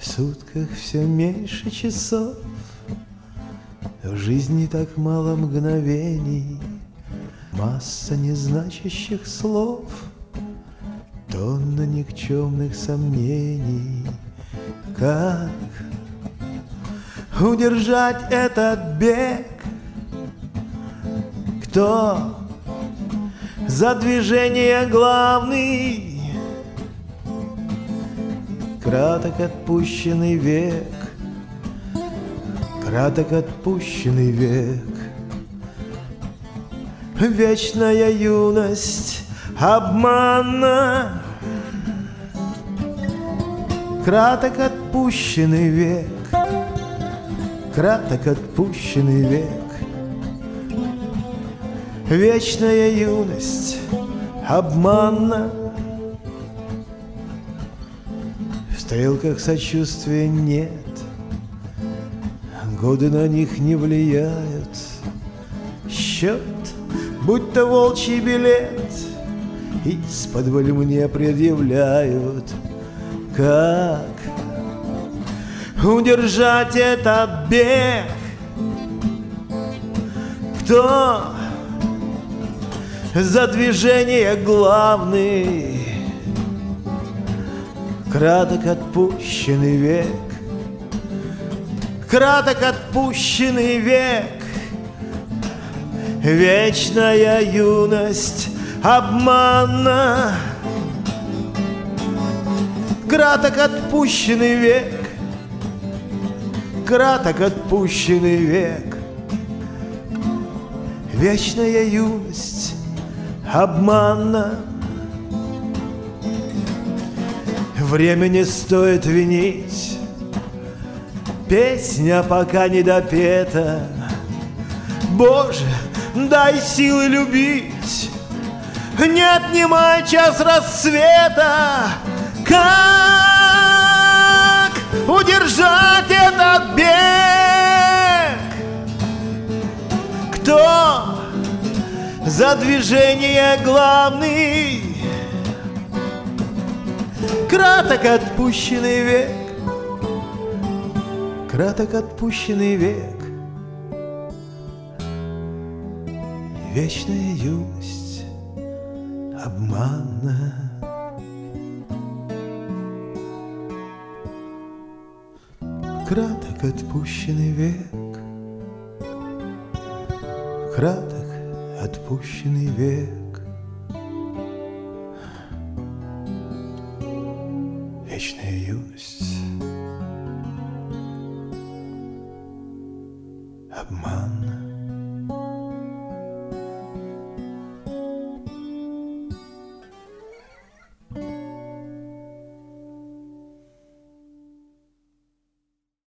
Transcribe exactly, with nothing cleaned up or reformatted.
В сутках все меньше часов, в жизни так мало мгновений, масса незначащих слов, тонна никчемных сомнений. Как удержать этот бег? Кто за движение главный? Краток отпущенный век, краток отпущенный век. Вечная юность обмана, краток отпущенный век, краток отпущенный век. Вечная юность обмана. В стрелках сочувствия нет, годы на них не влияют. Счет, будь то волчий билет, исподволь мне предъявляют. Как удержать этот бег? Кто за движение главный? Краток отпущенный век, краток отпущенный век. Вечная юность обмана, краток отпущенный век, краток отпущенный век. Вечная юность обмана. Время не стоит винить, песня пока не допета. Боже, дай силы любить, не отнимай час рассвета. Как удержать этот бег? Кто за движение главный? Краток отпущенный век, краток отпущенный век. Вечная юность обмана. Краток отпущенный век, краток отпущенный век. Вечная юность обмана.